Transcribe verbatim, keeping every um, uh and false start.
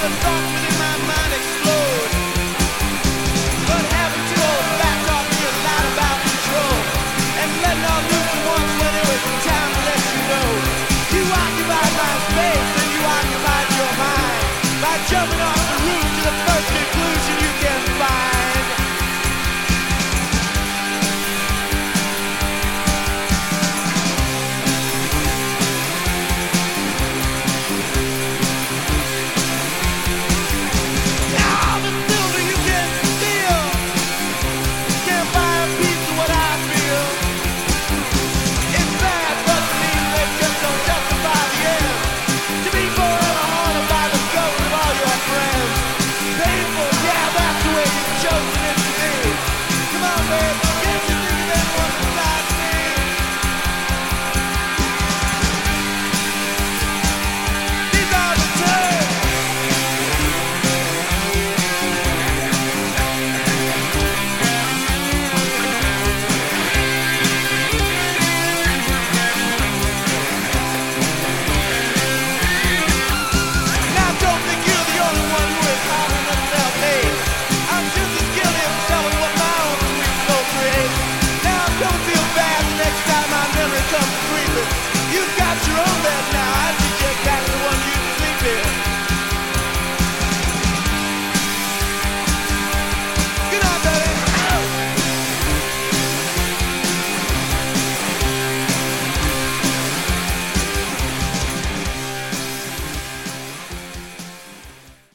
the thoughts within my mind explode. But having to hold back, talking a lot about control, and letting all loose at once when it was time to let you know. You occupied my space and you occupied your mind by jumping off the roof to the first conclusion you can find.